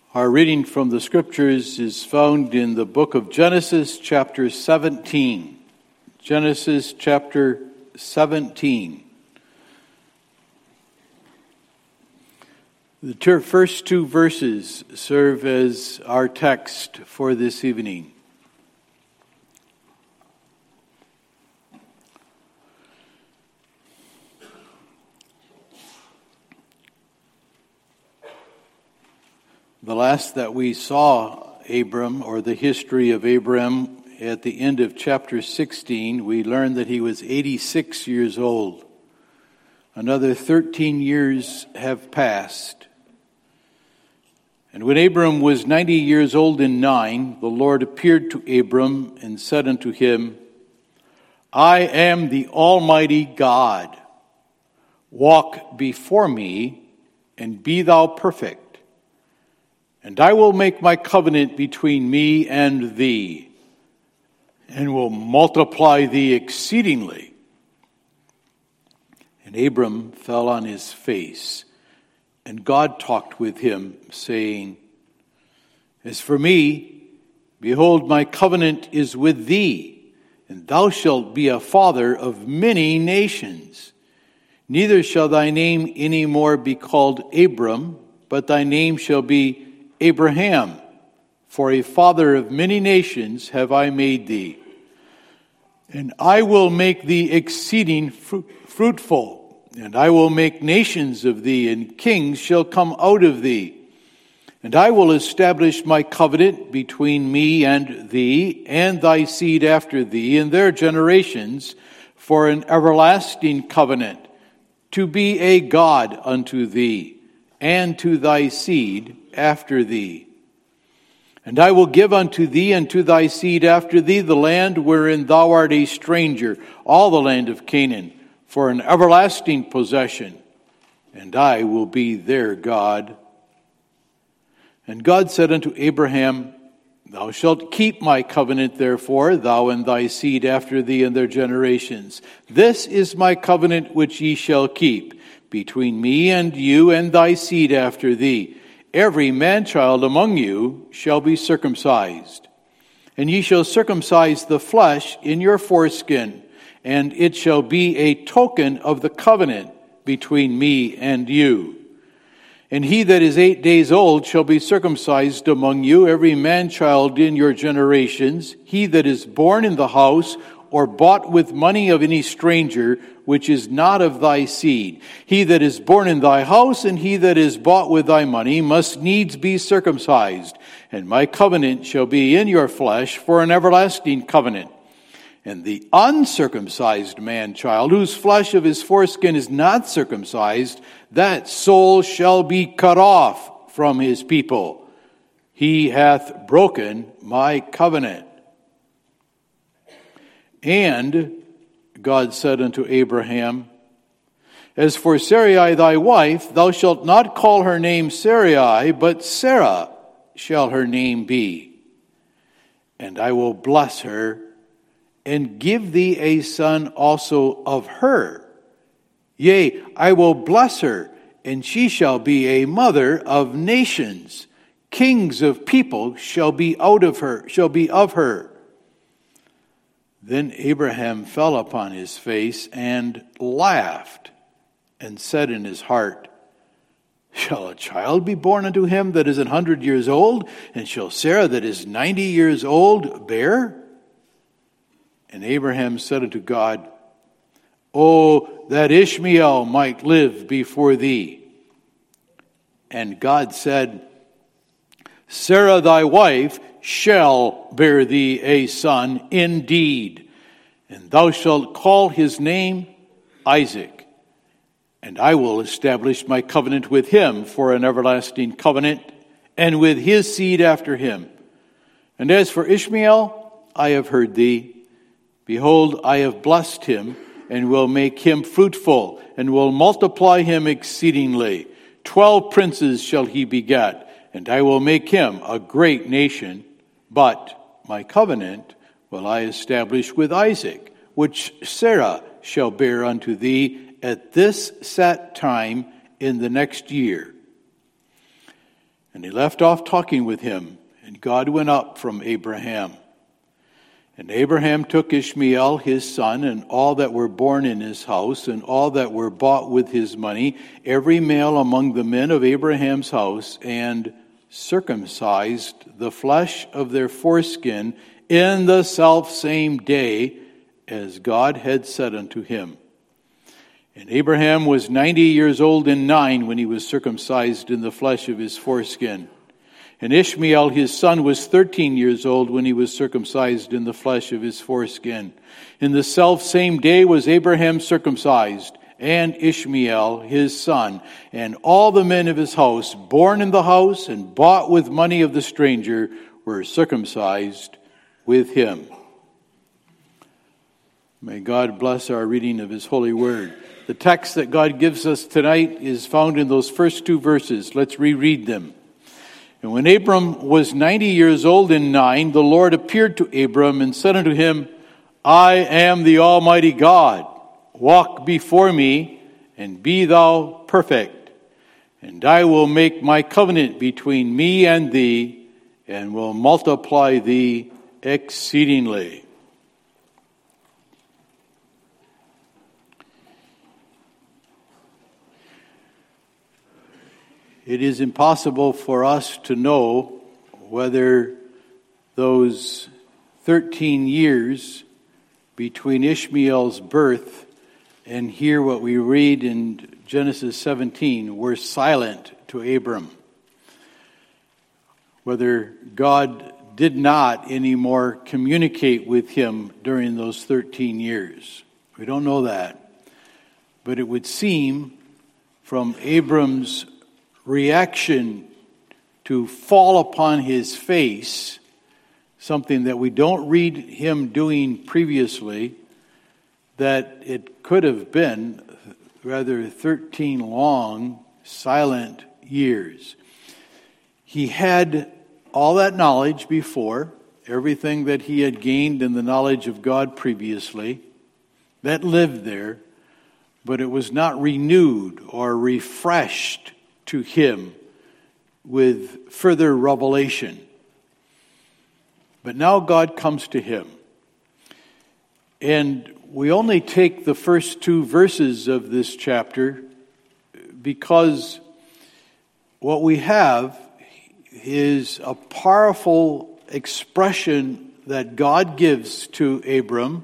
Our reading from the Scriptures is found in the book of Genesis, chapter 17. Genesis, chapter 17. The first two verses serve as our text for this evening. The last that we saw Abram, or the history of Abram, at the end of chapter 16, we learned that he was 86 years old. Another 13 years have passed. And when Abram was 90 years old and 9, the Lord appeared to Abram and said unto him, I am the Almighty God. Walk before me, and be thou perfect. And I will make my covenant between me and thee, and will multiply thee exceedingly. And Abram fell on his face, and God talked with him, saying, As for me, behold, my covenant is with thee, and thou shalt be a father of many nations. Neither shall thy name any more be called Abram, but thy name shall be Abraham, for a father of many nations have I made thee. And I will make thee exceeding fruitful, and I will make nations of thee, and kings shall come out of thee. And I will establish my covenant between me and thee, and thy seed after thee, and their generations, for an everlasting covenant, to be a God unto thee, and to thy seed after thee. And I will give unto thee and to thy seed after thee the land wherein thou art a stranger, all the land of Canaan, for an everlasting possession, and I will be their God. And God said unto Abraham, Thou shalt keep my covenant, therefore, thou and thy seed after thee and their generations. This is my covenant which ye shall keep, between me and you and thy seed after thee. Every man-child among you shall be circumcised. And ye shall circumcise the flesh in your foreskin, and it shall be a token of the covenant between me and you. And he that is 8 days old shall be circumcised among you, every man-child in your generations, he that is born in the house or bought with money of any stranger, which is not of thy seed. He that is born in thy house and he that is bought with thy money must needs be circumcised. And my covenant shall be in your flesh for an everlasting covenant. And the uncircumcised man-child, whose flesh of his foreskin is not circumcised, that soul shall be cut off from his people. He hath broken my covenant. And God said unto Abraham, As for Sarai thy wife, thou shalt not call her name Sarai, but Sarah shall her name be. And I will bless her, and give thee a son also of her. Yea, I will bless her, and she shall be a mother of nations. Kings of people shall be of her. Then Abraham fell upon his face and laughed, and said in his heart, Shall a child be born unto him that is 100 years old? And shall Sarah that is 90 years old bear? And Abraham said unto God, O that Ishmael might live before thee. And God said, Sarah thy wife shall bear thee a son indeed, and thou shalt call his name Isaac. And I will establish my covenant with him for an everlasting covenant, and with his seed after him. And as for Ishmael, I have heard thee. Behold, I have blessed him, and will make him fruitful, and will multiply him exceedingly. 12 princes shall he beget, and I will make him a great nation. But my covenant will I establish with Isaac, which Sarah shall bear unto thee at this set time in the next year. And he left off talking with him, and God went up from Abraham. And Abraham took Ishmael his son, and all that were born in his house, and all that were bought with his money, every male among the men of Abraham's house, and circumcised the flesh of their foreskin in the selfsame day, as God had said unto him. And Abraham was 90 years old and 9 when he was circumcised in the flesh of his foreskin. And Ishmael his son was 13 years old when he was circumcised in the flesh of his foreskin. In the selfsame day was Abraham circumcised, and Ishmael his son, and all the men of his house, born in the house and bought with money of the stranger, were circumcised with him. May God bless our reading of his holy word. The text that God gives us tonight is found in those first 2 verses. Let's reread them. And when Abram was 90 years old and 9, the Lord appeared to Abram and said unto him, I am the Almighty God. Walk before me, and be thou perfect. And I will make my covenant between me and thee, and will multiply thee exceedingly. It is impossible for us to know whether those 13 years between Ishmael's birth and here what we read in Genesis 17 were silent to Abram. Whether God did not anymore communicate with him during those 13 years. We don't know that. But it would seem from Abram's reaction to fall upon his face, something that we don't read him doing previously, that it could have been rather 13 long, silent years. He had all that knowledge before, everything that he had gained in the knowledge of God previously, that lived there, but it was not renewed or refreshed to him with further revelation. But now God comes to him. And we only take the first 2 verses of this chapter because what we have is a powerful expression that God gives to Abram,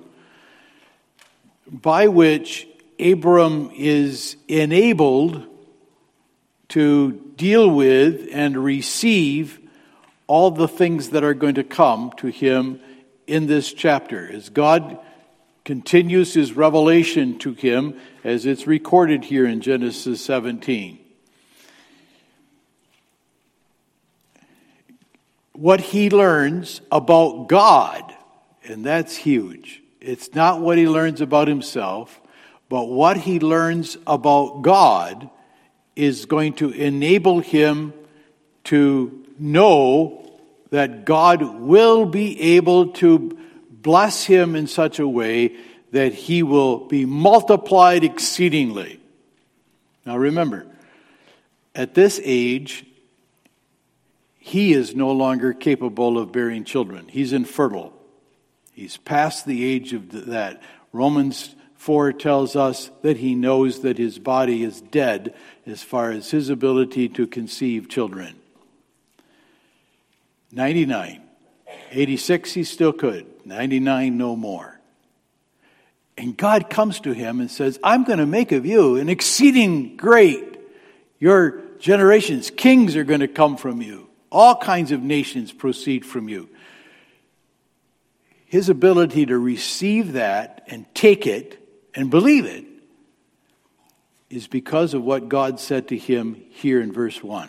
by which Abram is enabled to deal with and receive all the things that are going to come to him in this chapter. As God continues his revelation to him, as it's recorded here in Genesis 17. What he learns about God, and that's huge. It's not what he learns about himself, but what he learns about God is going to enable him to know that God will be able to bless him in such a way that he will be multiplied exceedingly. Now remember, at this age, he is no longer capable of bearing children. He's infertile. He's past the age of that. Romans 4 tells us that he knows that his body is dead as far as his ability to conceive children. 99. 86 he still could. 99 no more. And God comes to him and says, I'm going to make of you an exceeding great. Your generations, kings are going to come from you. All kinds of nations proceed from you. His ability to receive that and take it and believe it is because of what God said to him here in verse 1.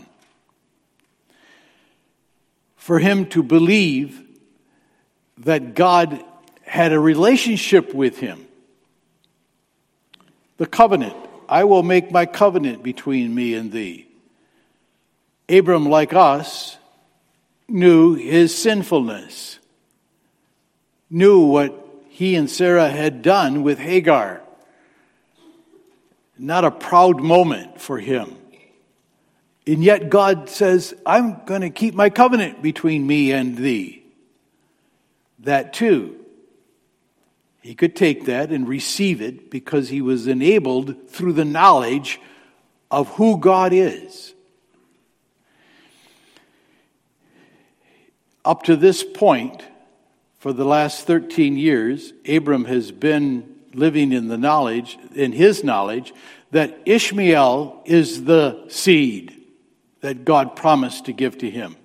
For him to believe that God had a relationship with him. The covenant. I will make my covenant between me and thee. Abram, like us, knew his sinfulness. Knew what he and Sarah had done with Hagar. Not a proud moment for him. And yet God says, I'm going to keep my covenant between me and thee. That too, he could take that and receive it because he was enabled through the knowledge of who God is. Up to this point, for the last 13 years, Abram has been living in his knowledge, that Ishmael is the seed that God promised to give to him.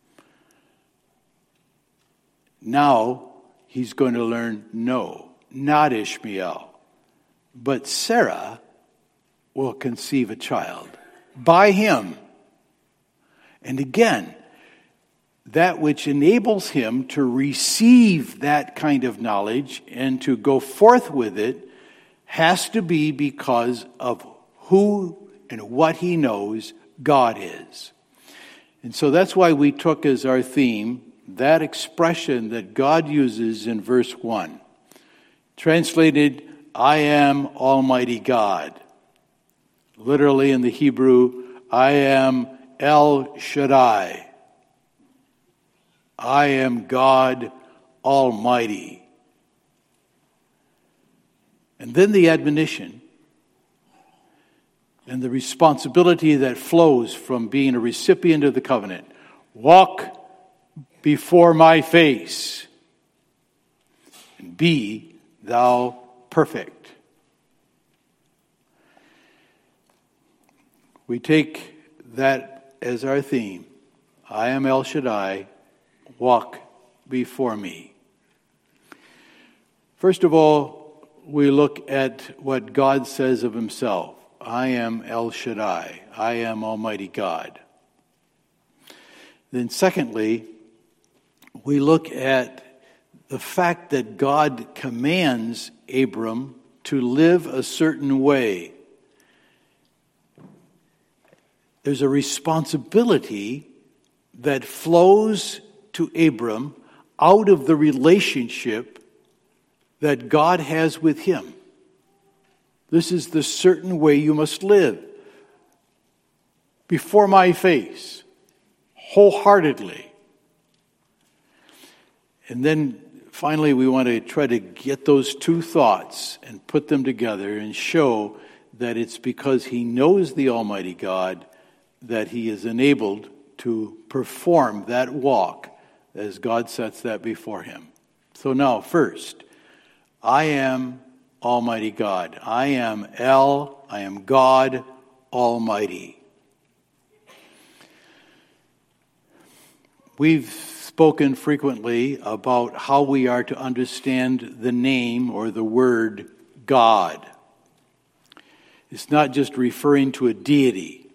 Now, he's going to learn, no, not Ishmael, but Sarah will conceive a child by him. And again, that which enables him to receive that kind of knowledge and to go forth with it has to be because of who and what he knows God is. And so that's why we took as our theme that expression that God uses in verse 1. Translated, I am Almighty God. Literally in the Hebrew, I am El Shaddai. I am God Almighty. And then the admonition and the responsibility that flows from being a recipient of the covenant. Walk before my face and be thou perfect. We take that as our theme. I am El Shaddai. Walk before me. First of all, we look at what God says of himself. I am El Shaddai. I am Almighty God. Then secondly, we look at the fact that God commands Abram to live a certain way. There's a responsibility that flows to Abram out of the relationship that God has with him. This is the certain way you must live. Before my face, wholeheartedly. And then finally we want to try to get those two thoughts and put them together and show that it's because he knows the Almighty God that he is enabled to perform that walk as God sets that before him. So now, first, I am Almighty God. I am I am God Almighty. We've spoken frequently about how we are to understand the name or the word God. It's not just referring to a deity,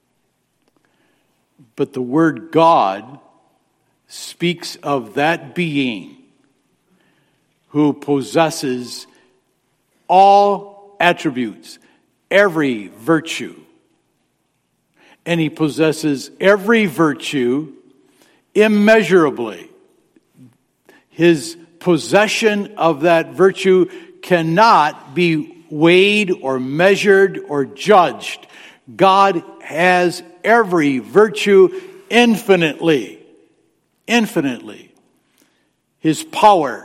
but the word God speaks of that being who possesses all attributes, every virtue. And he possesses every virtue immeasurably. His possession of that virtue cannot be weighed or measured or judged. God has every virtue infinitely. His power,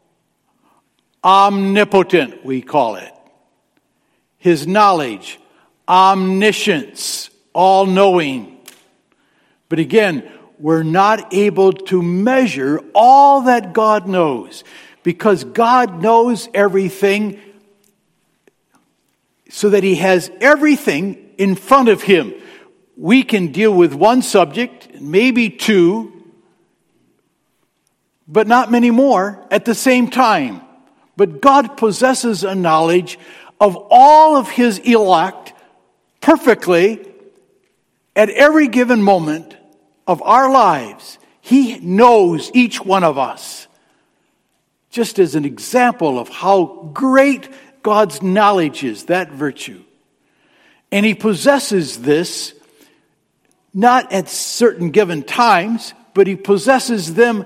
omnipotent, we call it. His knowledge, omniscience, all-knowing. But again, we're not able to measure all that God knows, because God knows everything so that he has everything in front of him. We can deal with one subject, maybe two, but not many more at the same time. But God possesses a knowledge of all of his elect perfectly at every given moment of our lives. He knows each one of us. Just as an example of how great God's knowledge is, that virtue. And he possesses this not at certain given times, but he possesses them,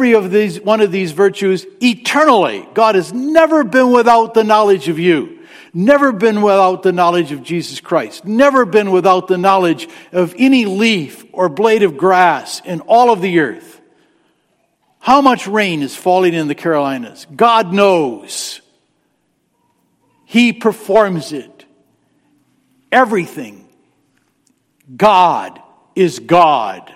one of these virtues, eternally. God has never been without the knowledge of you. Never been without the knowledge of Jesus Christ. Never been without the knowledge of any leaf or blade of grass in all of the earth. How much rain is falling in the Carolinas? God knows. He performs it. Everything. God is God.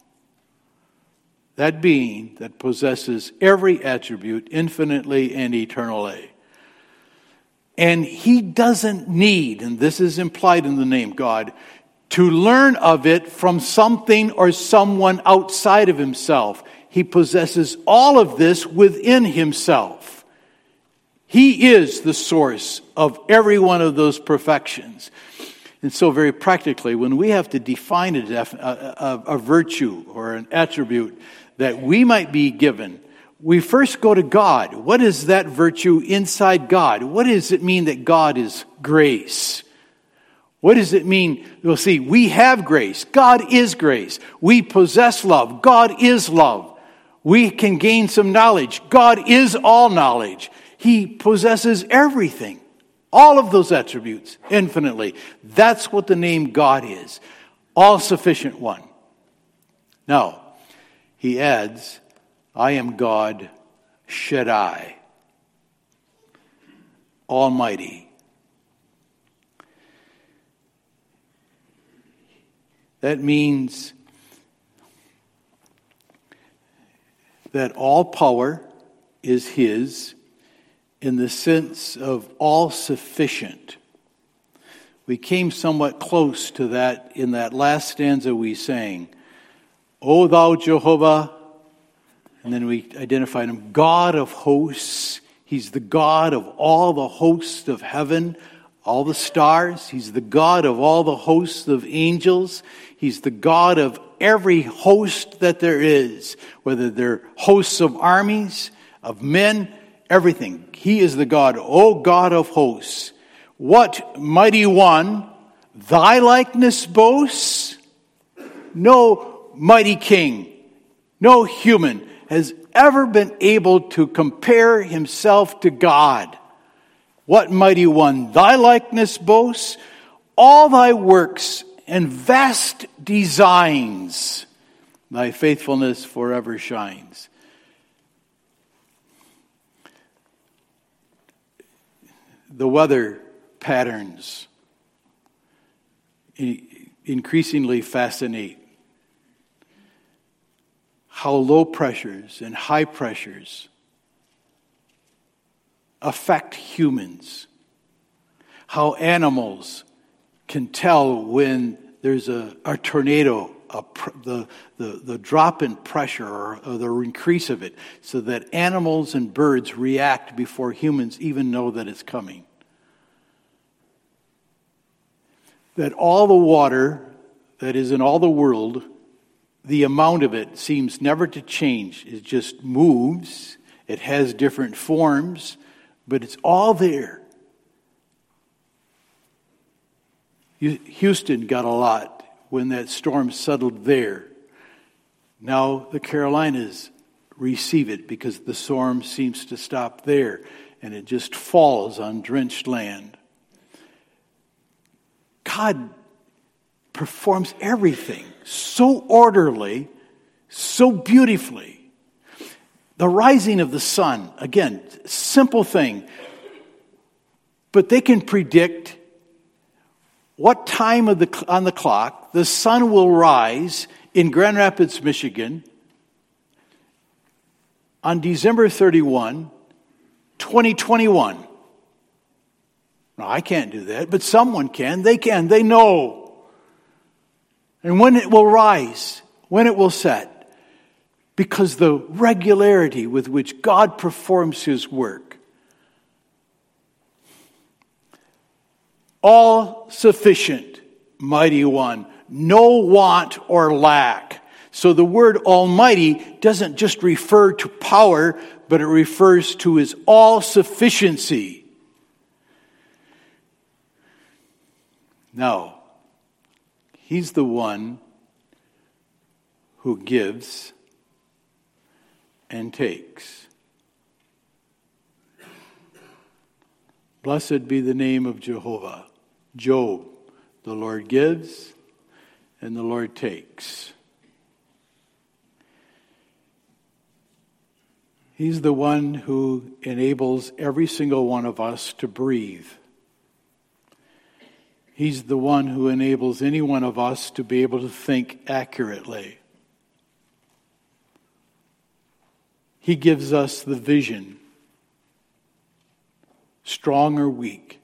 That being that possesses every attribute infinitely and eternally. And he doesn't need, and this is implied in the name God, to learn of it from something or someone outside of himself. He possesses all of this within himself. He is the source of every one of those perfections. And so very practically, when we have to define a virtue or an attribute that we might be given, we first go to God. What is that virtue inside God? What does it mean that God is grace? What does it mean? We'll see, we have grace. God is grace. We possess love. God is love. We can gain some knowledge. God is all knowledge. He possesses everything. All of those attributes, infinitely. That's what the name God is. All-sufficient one. Now, he adds, I am God Shaddai, Almighty. That means that all power is his in the sense of all sufficient. We came somewhat close to that in that last stanza we sang. O thou Jehovah, and then we identified him, God of hosts. He's the God of all the hosts of heaven, all the stars. He's the God of all the hosts of angels. He's the God of every host that there is, whether they're hosts of armies, of men, everything. He is the God, O God of hosts. What mighty one thy likeness boasts? No mighty king, no human has ever been able to compare himself to God. What mighty one thy likeness boasts? All thy works and vast designs, thy faithfulness forever shines. The weather patterns increasingly fascinate. How low pressures and high pressures affect humans. How animals can tell when there's a tornado, the drop in pressure or the increase of it, so that animals and birds react before humans even know that it's coming. That all the water that is in all the world, the amount of it seems never to change. It just moves. It has different forms, but it's all there. Houston got a lot when that storm settled there. Now the Carolinas receive it because the storm seems to stop there and it just falls on drenched land. God performs everything so orderly, so beautifully. The rising of the sun, again, simple thing, but they can predict what time on the clock the sun will rise in Grand Rapids, Michigan on December 31, 2021. Now, I can't do that, but someone can. They can. They know. And when it will rise, when it will set, because the regularity with which God performs his work. All sufficient, mighty one, no want or lack. So the word almighty doesn't just refer to power, but it refers to his all sufficiency. Now, he's the one who gives and takes. Blessed be the name of Jehovah. Job, the Lord gives and the Lord takes. He's the one who enables every single one of us to breathe. He's the one who enables any one of us to be able to think accurately. He gives us the vision, strong or weak.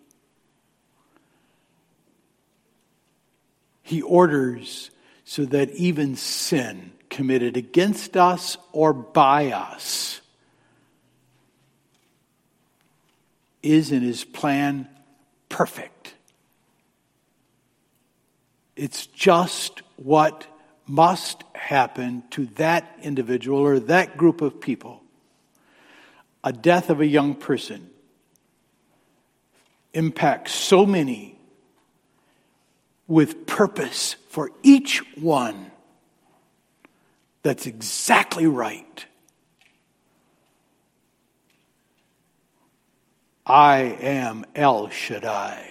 He orders so that even sin committed against us or by us is in his plan perfect. It's just what must happen to that individual or that group of people. A death of a young person impacts so many with purpose for each one. That's exactly right. I am El Shaddai.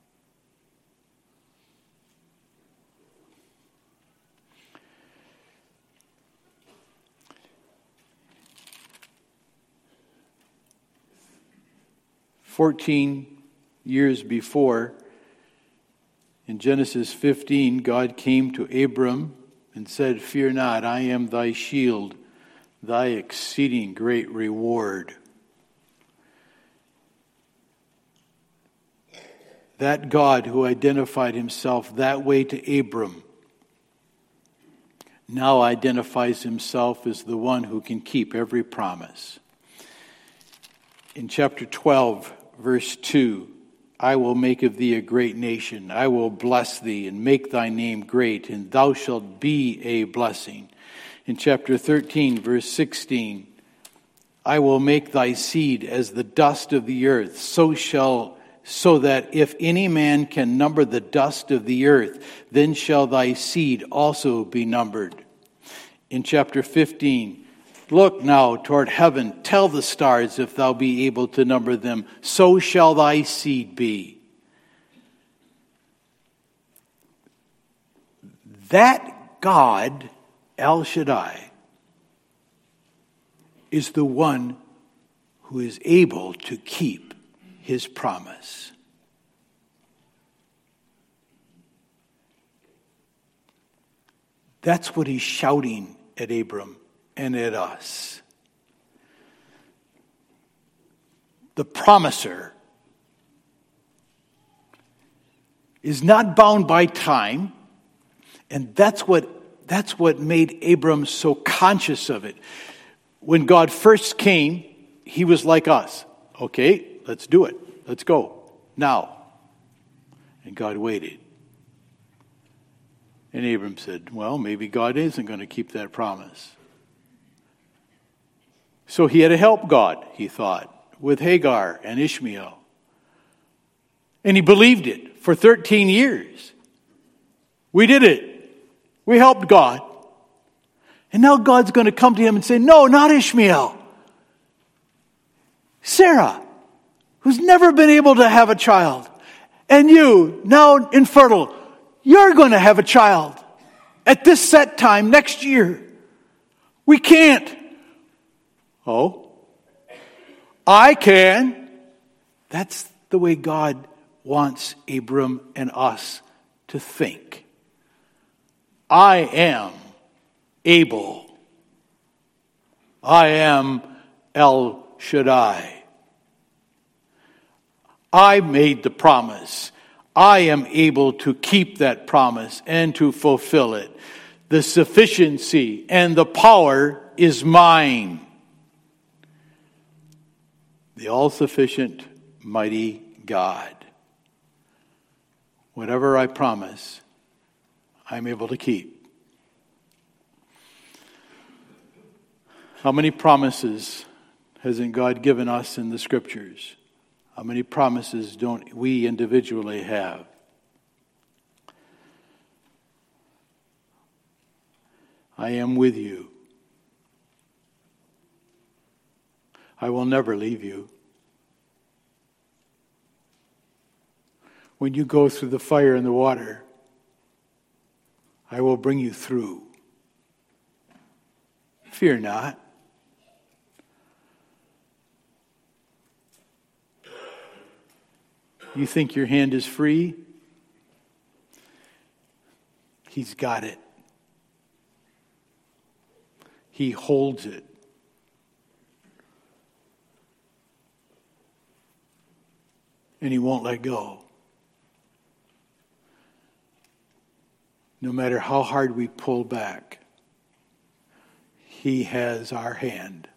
"14 years before, in Genesis 15, God came to Abram and said, 'Fear not, I am thy shield, thy exceeding great reward.'" That God who identified himself that way to Abram now identifies himself as the one who can keep every promise. In chapter 12, verse 2, "I will make of thee a great nation. I will bless thee and make thy name great, and thou shalt be a blessing." In chapter 13, verse 16, "I will make thy seed as the dust of the earth, so that if any man can number the dust of the earth, then shall thy seed also be numbered." In chapter 15, "Look now toward heaven, tell the stars if thou be able to number them, so shall thy seed be." That God, El Shaddai, is the one who is able to keep his promise. That's what he's shouting at Abram and at us. The promiser is not bound by time, and that's what made Abram so conscious of it. When God first came, he was like us. Okay, let's do it. Let's go. Now. And God waited. And Abram said, well, maybe God isn't going to keep that promise. So he had to help God, he thought, with Hagar and Ishmael. And he believed it for 13 years. We did it. We helped God. And now God's going to come to him and say, no, not Ishmael. Sarah, who's never been able to have a child, and you, now infertile, you're going to have a child at this set time next year. We can't. Oh, I can. That's the way God wants Abram and us to think. I am able. I am El Shaddai. I made the promise. I am able to keep that promise and to fulfill it. The sufficiency and the power is mine. The all-sufficient, mighty God. Whatever I promise, I'm able to keep. How many promises hasn't God given us in the Scriptures? How many promises don't we individually have? I am with you. I will never leave you. when you go through the fire and the water, I will bring you through. Fear not. You think your hand is free? He's got it. He holds it. And he won't let go. No matter how hard we pull back, he has our hand.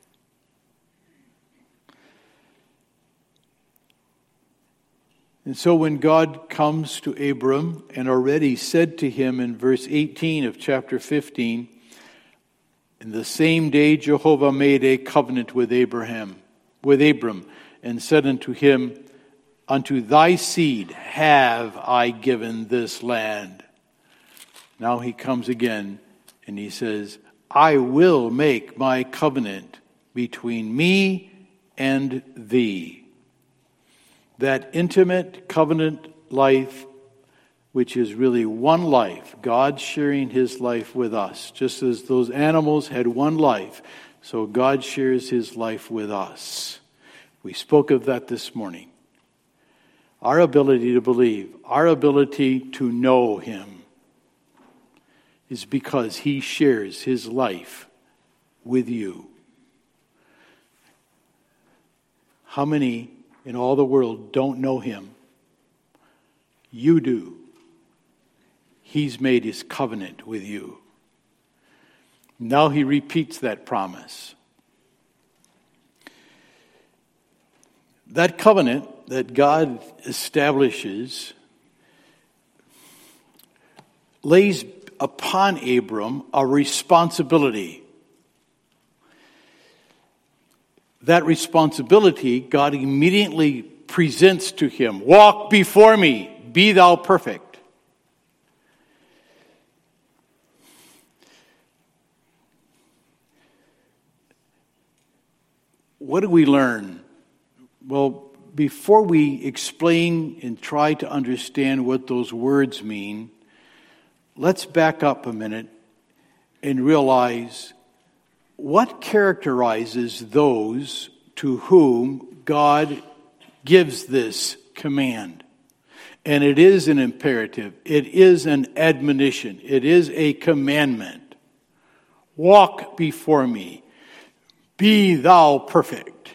And so when God comes to Abram and already said to him in verse 18 of chapter 15, in the same day Jehovah made a covenant with Abram, and said unto him, unto thy seed have I given this land. Now he comes again and he says, I will make my covenant between me and thee. That intimate covenant life, which is really one life, God sharing his life with us. Just as those animals had one life, so God shares his life with us. We spoke of that this morning. Our ability to believe, our ability to know him, is because he shares his life with you. How many in all the world don't know him? You do. He's made his covenant with you. Now he repeats that promise. That covenant that God establishes lays upon Abram a responsibility. That responsibility God immediately presents to him. Walk before me, be thou perfect. What do we learn? Well, before we explain and try to understand what those words mean, let's back up a minute and realize what characterizes those to whom God gives this command. And it is an imperative. It is an admonition. It is a commandment. Walk before me. Be thou perfect.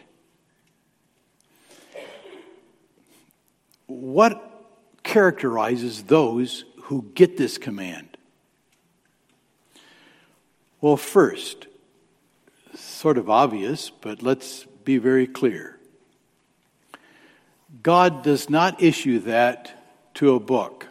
What characterizes those who get this command? Well, first, sort of obvious, but let's be very clear. God does not issue that to a book.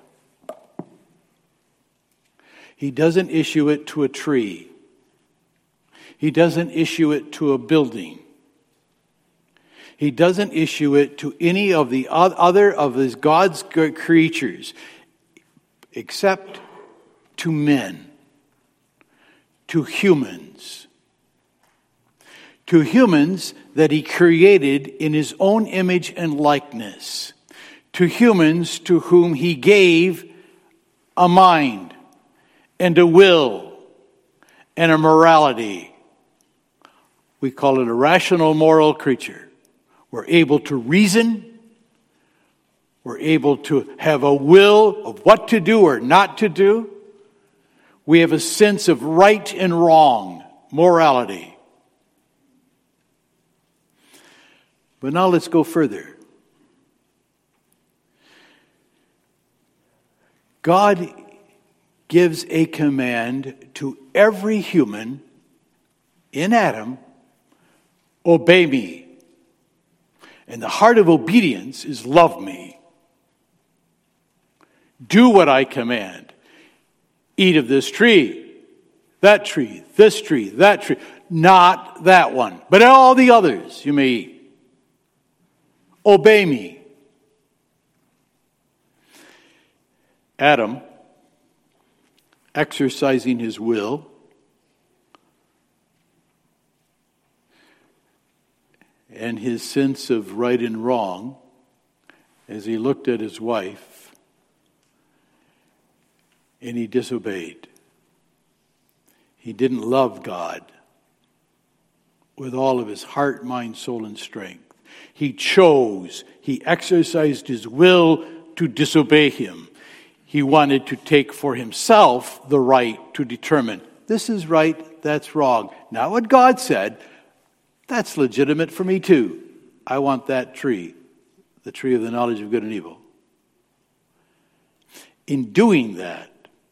He doesn't issue it to a tree. He doesn't issue it to a building. He doesn't issue it to any of the other of his God's creatures, except to men, to humans. To humans that he created in his own image and likeness. To humans to whom he gave a mind and a will and a morality. We call it a rational moral creature. We're able to reason. We're able to have a will of what to do or not to do. We have a sense of right and wrong, morality. But now let's go further. God gives a command to every human in Adam, obey me. And the heart of obedience is love me. Do what I command. Eat of this tree, that tree, this tree, that tree. Not that one, but all the others you may eat. Obey me. Adam, exercising his will, and his sense of right and wrong, as he looked at his wife and he disobeyed. He didn't love God with all of his heart, mind, soul, and strength. He exercised his will to disobey him. He wanted to take for himself the right to determine, this is right, that's wrong. Not what God said, that's legitimate for me too. I want that tree, the tree of the knowledge of good and evil. In doing that,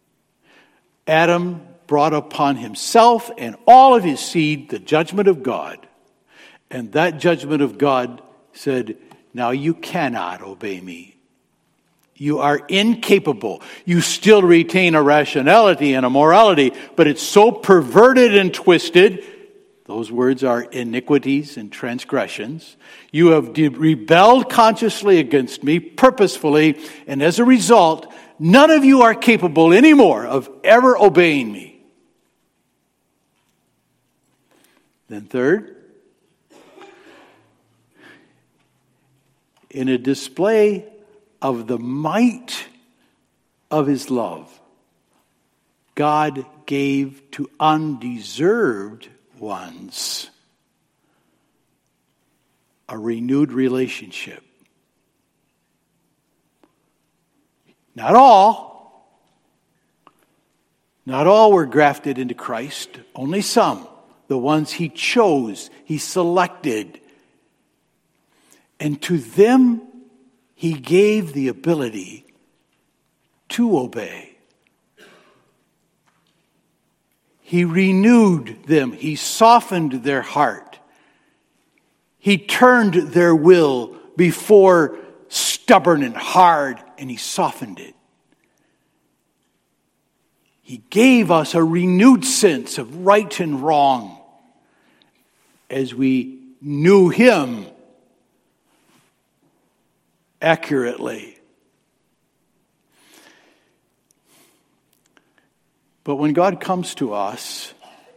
Adam brought upon himself and all of his seed the judgment of God. And that judgment of God said, now you cannot obey me. You are incapable. You still retain a rationality and a morality, but it's so perverted and twisted. Those words are iniquities and transgressions. You have rebelled consciously against me, purposefully, and as a result, none of you are capable anymore of ever obeying me. Then third, in a display of the might of his love, God gave to undeserved ones a renewed relationship. Not all were grafted into Christ, only some. The ones he chose, he selected. And to them, he gave the ability to obey. He renewed them. He softened their heart. He turned their will before stubborn and hard, and he softened it. He gave us a renewed sense of right and wrong as we knew him accurately. But when God comes to us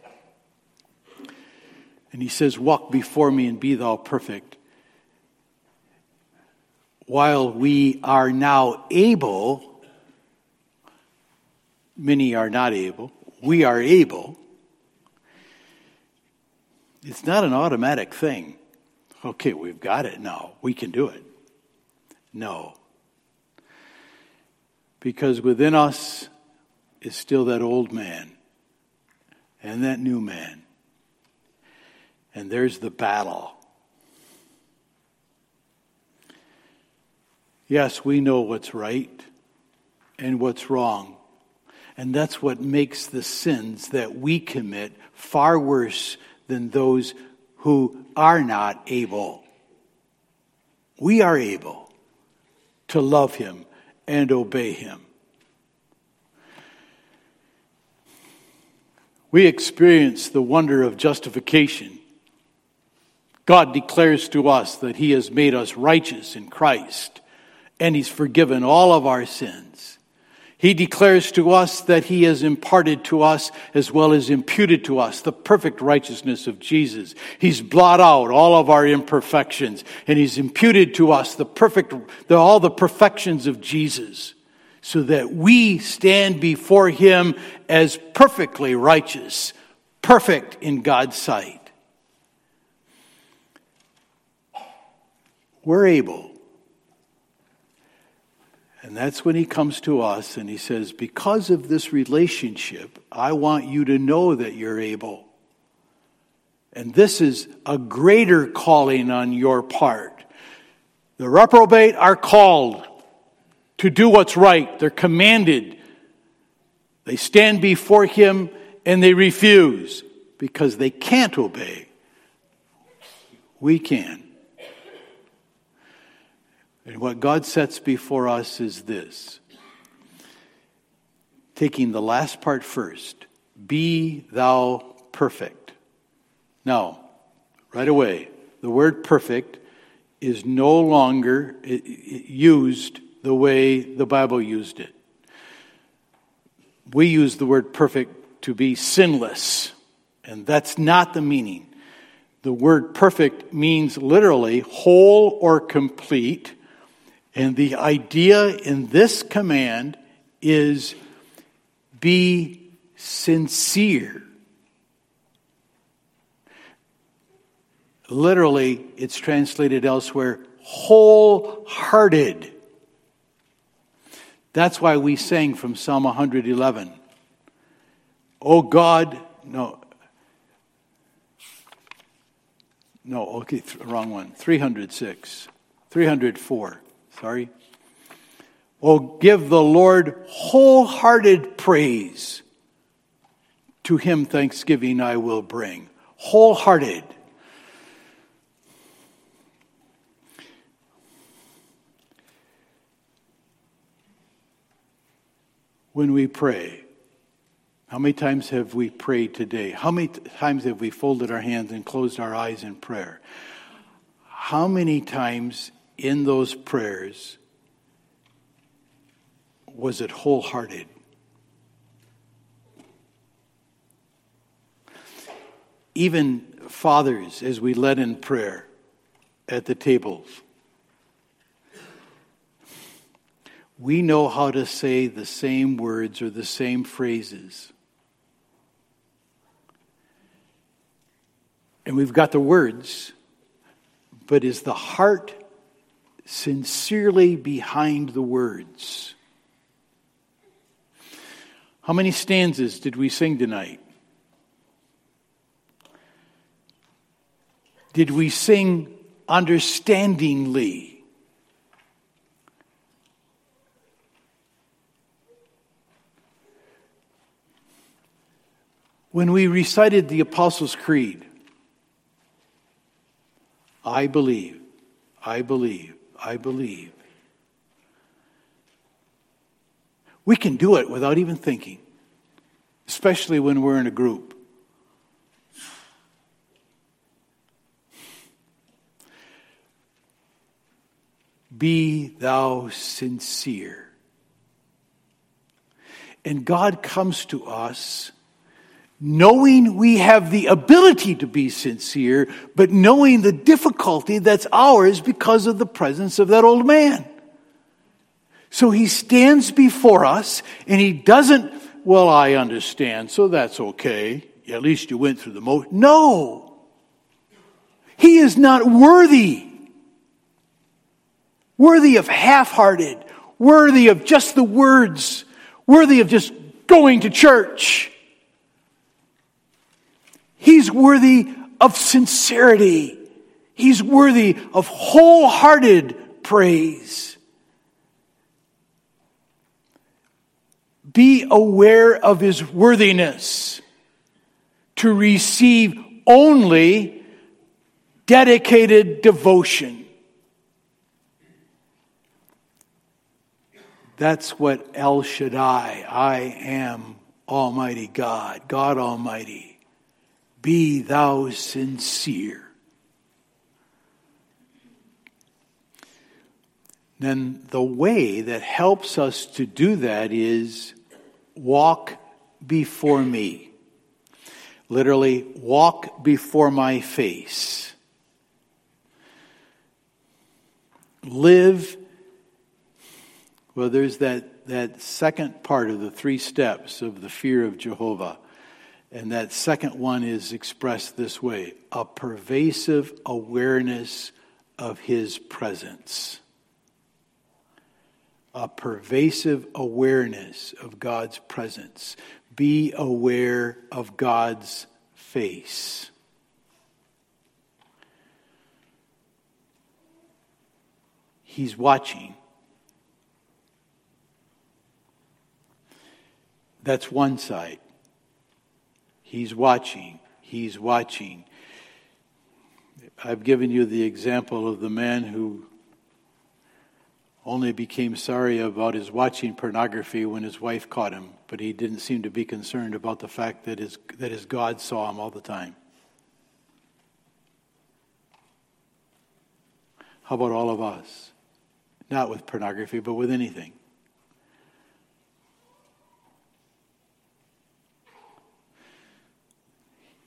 and he says, walk before me and be thou perfect, while we are now able, many are not able, we are able, it's not an automatic thing. Okay, we've got it now. We can do it. No. Because within us is still that old man and that new man. And there's the battle. Yes, we know what's right and what's wrong. And that's what makes the sins that we commit far worse than those who are not able. We are able to love him and obey him. We experience the wonder of justification. God declares to us that he has made us righteous in Christ, and he's forgiven all of our sins. He declares to us that he has imparted to us as well as imputed to us the perfect righteousness of Jesus. He's blotted out all of our imperfections, and he's imputed to us all the perfections of Jesus, so that we stand before him as perfectly righteous, perfect in God's sight. We're able. And that's when he comes to us and he says, because of this relationship, I want you to know that you're able. And this is a greater calling on your part. The reprobate are called to do what's right. They're commanded. They stand before him and they refuse because they can't obey. We can. And what God sets before us is this. Taking the last part first. Be thou perfect. Now, right away, the word perfect is no longer used the way the Bible used it. We use the word perfect to be sinless, and that's not the meaning. The word perfect means literally whole or complete. And the idea in this command is be sincere. Literally, it's translated elsewhere, wholehearted. That's why we sang from Psalm 111. Oh God, wrong one. 304. Sorry. Oh, give the Lord wholehearted praise. To him thanksgiving I will bring. Wholehearted. When we pray, how many times have we prayed today? How many times have we folded our hands and closed our eyes in prayer? How many times in those prayers was it wholehearted? Even fathers, as we led in prayer at the tables, we know how to say the same words or the same phrases. And we've got the words, but is the heart sincerely behind the words? How many stanzas did we sing tonight? Did we sing understandingly? When we recited the Apostles' Creed, I believe, I believe, I believe. We can do it without even thinking, especially when we're in a group. Be thou sincere. And God comes to us knowing we have the ability to be sincere, but knowing the difficulty that's ours because of the presence of that old man. So he stands before us and he doesn't, well, I understand, so that's okay. At least you went through the motion. No. He is not worthy. Worthy of half-hearted. Worthy of just the words. Worthy of just going to church. He's worthy of sincerity. He's worthy of wholehearted praise. Be aware of his worthiness to receive only dedicated devotion. That's what El Shaddai, I am Almighty God, God Almighty. Be thou sincere. Then the way that helps us to do that is walk before me. Literally, walk before my face. Live. Well, there's that second part of the 3 steps of the fear of Jehovah. And that second one is expressed this way: a pervasive awareness of his presence. A pervasive awareness of God's presence. Be aware of God's face. He's watching. That's one side. He's watching. He's watching. I've given you the example of the man who only became sorry about his watching pornography when his wife caught him, but he didn't seem to be concerned about the fact that his God saw him all the time. How about all of us? Not with pornography, but with anything.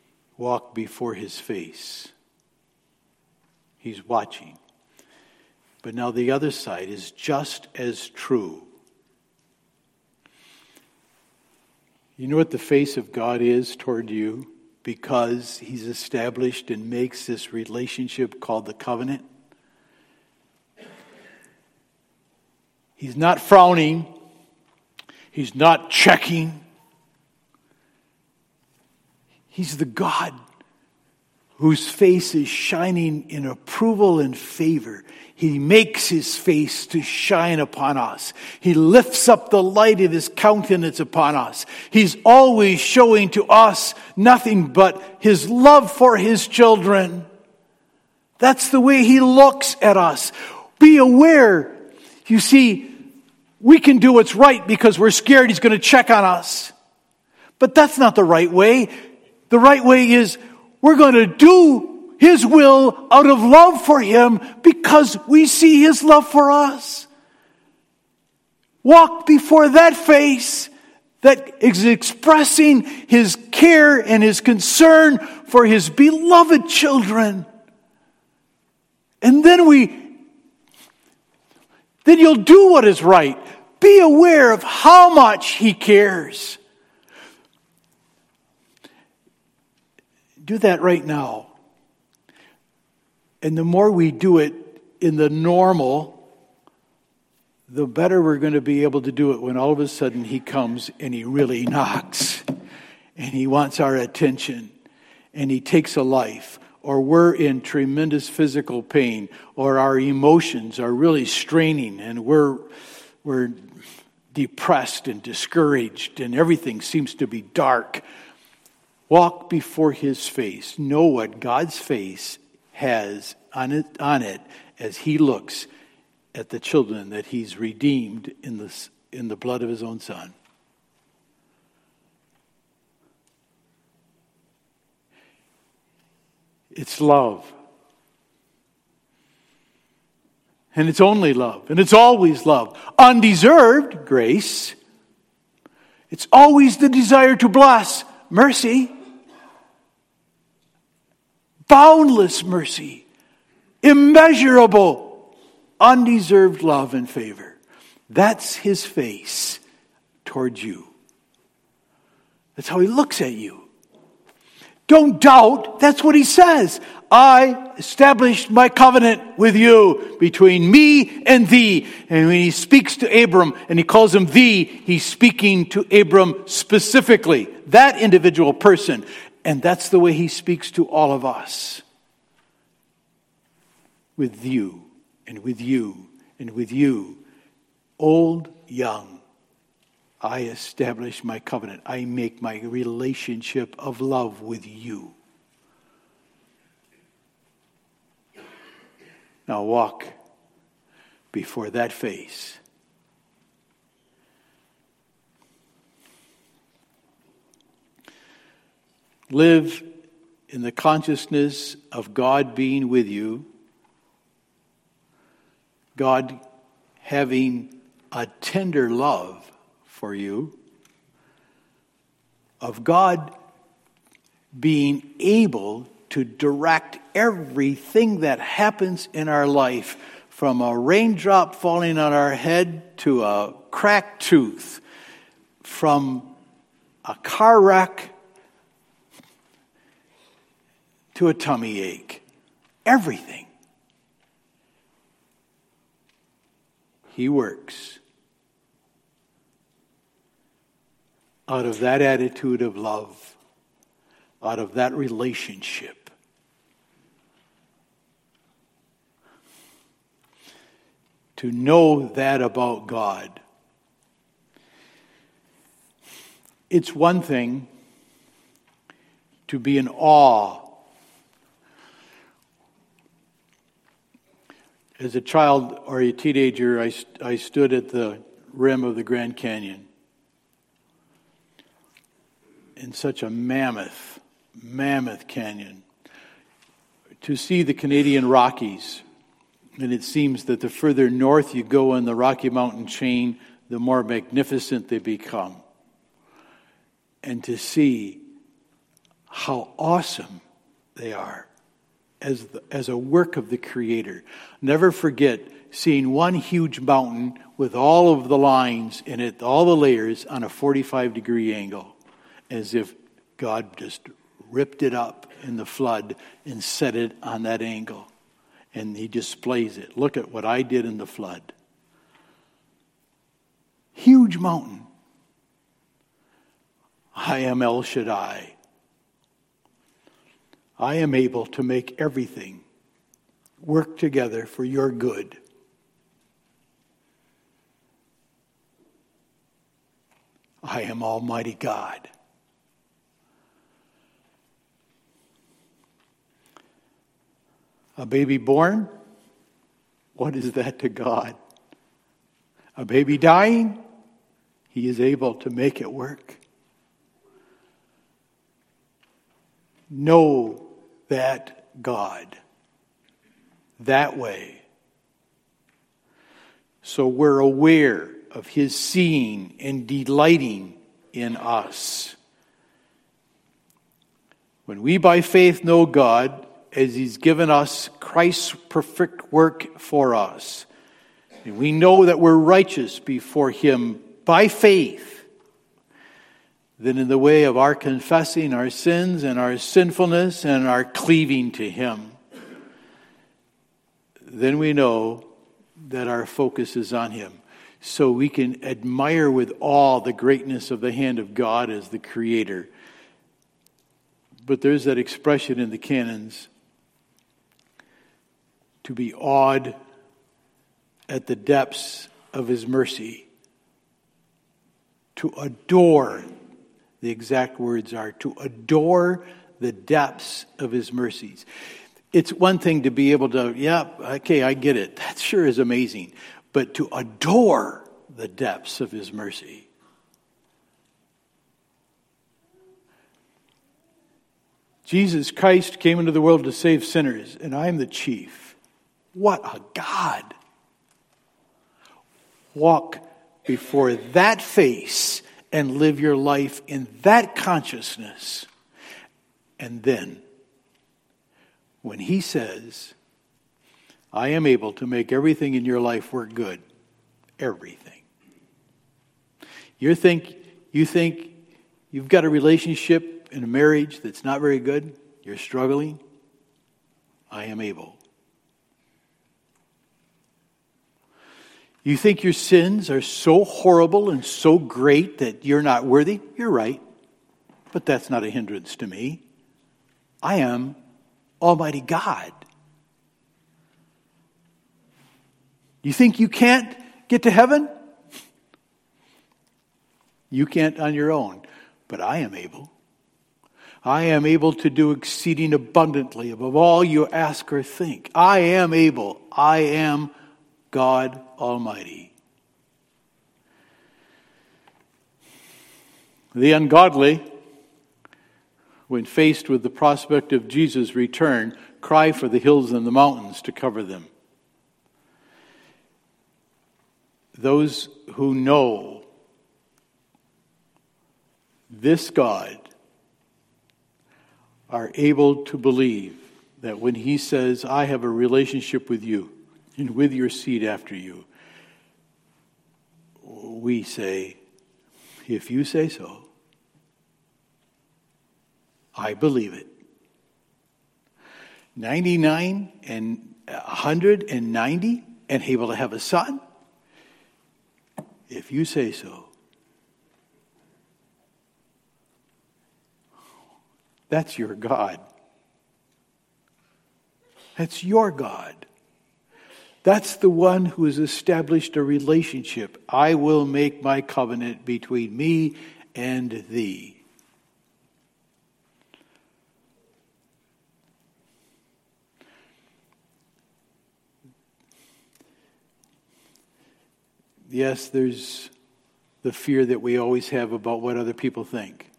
Walk before his face. He's watching. But now the other side is just as true. You know what the face of God is toward you? Because he's established and makes this relationship called the covenant. He's not frowning. He's not checking. He's the God whose face is shining in approval and favor. He makes his face to shine upon us. He lifts up the light of his countenance upon us. He's always showing to us nothing but his love for his children. That's the way he looks at us. Be aware. You see, we can do what's right because we're scared he's going to check on us. But that's not the right way. The right way is we're going to do his will out of love for him because we see his love for us. Walk before that face that is expressing his care and his concern for his beloved children. And then you'll do what is right. Be aware of how much he cares. Do that right now. And the more we do it in the normal, the better we're going to be able to do it when all of a sudden he comes and he really knocks. And he wants our attention. And he takes a life. Or we're in tremendous physical pain. Or our emotions are really straining. And we're depressed and discouraged. And everything seems to be dark. Walk before his face. Know what God's face has on it as he looks at the children that he's redeemed in the blood of his own Son. It's love. And it's only love. And it's always love. Undeserved grace. It's always the desire to bless. Mercy. Boundless mercy. Immeasurable, undeserved love and favor. That's his face towards you. That's how he looks at you. Don't doubt. That's what he says. I established my covenant with you between me and thee. And when he speaks to Abram and he calls him thee, he's speaking to Abram specifically. That individual person. And that's the way he speaks to all of us. With you, and with you, and with you. Old, young. I establish my covenant. I make my relationship of love with you. Now walk before that face. Live in the consciousness of God being with you. God having a tender love for you. Of God being able to direct everything that happens in our life, from a raindrop falling on our head to a cracked tooth, from a car wreck to a tummy ache. Everything. He works out of that attitude of love, out of that relationship. To know that about God. It's one thing to be in awe. As a child or a teenager, I stood at the rim of the Grand Canyon in such a mammoth canyon. To see the Canadian Rockies, and it seems that the further north you go in the Rocky Mountain chain, the more magnificent they become. And to see how awesome they are. as a work of the Creator. Never forget seeing one huge mountain with all of the lines in it, all the layers on a 45-degree angle, as if God just ripped it up in the flood and set it on that angle. And he displays it. Look at what I did in the flood. Huge mountain. I am El Shaddai. I am able to make everything work together for your good. I am Almighty God. A baby born? What is that to God? A baby dying? He is able to make it work. Know that God that way. So we're aware of his seeing and delighting in us. When we by faith know God, as he's given us Christ's perfect work for us, and we know that we're righteous before him by faith, then in the way of our confessing our sins and our sinfulness and our cleaving to him, then we know that our focus is on him. So we can admire with awe the greatness of the hand of God as the Creator. But there's that expression in the canons, to be awed at the depths of his mercy. To adore, the exact words are, to adore the depths of his mercies. It's one thing to be able to, okay, I get it. That sure is amazing. But to adore the depths of his mercy. Jesus Christ came into the world to save sinners, and I am the chief. What a God! Walk before that face and live your life in that consciousness. And then, when he says, I am able to make everything in your life work good, everything. You think you've got a relationship in a marriage that's not very good, you're struggling, I am able. You think your sins are so horrible and so great that you're not worthy? You're right. But that's not a hindrance to me. I am Almighty God. You think you can't get to heaven? You can't on your own, but I am able. I am able to do exceeding abundantly above all you ask or think. I am able. I am God Almighty. The ungodly, when faced with the prospect of Jesus' return, cry for the hills and the mountains to cover them. Those who know this God are able to believe that when he says, I have a relationship with you and with your seed after you, we say, if you say so, I believe it. 99 and 190 and able to have a son? If you say so. That's your God. That's your God. That's the one who has established a relationship. I will make my covenant between me and thee. Yes, there's the fear that we always have about what other people think.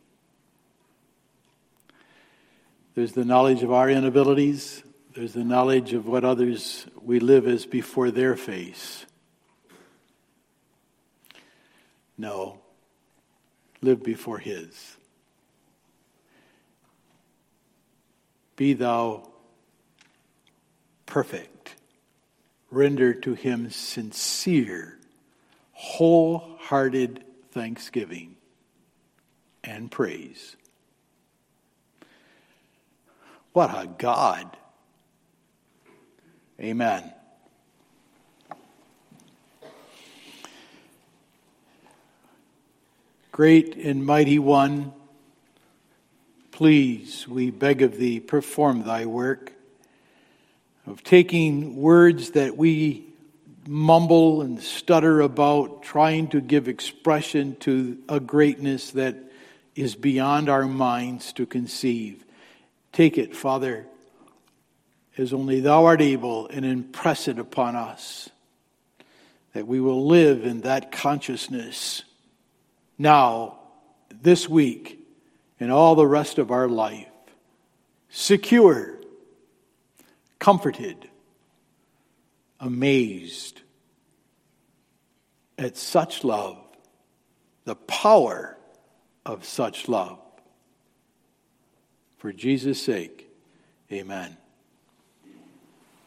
There's the knowledge of our inabilities. There's the knowledge of what others we live as before their face. No, live before his. Be thou perfect. Render to him sincere, wholehearted thanksgiving and praise. What a God. Amen. Great and mighty one, please, we beg of thee, perform thy work of taking words that we mumble and stutter about, trying to give expression to a greatness that is beyond our minds to conceive. Take it, Father, as only thou art able, and impress it upon us, that we will live in that consciousness now, this week, and all the rest of our life, secure, comforted, amazed at such love, the power of such love. For Jesus' sake, amen.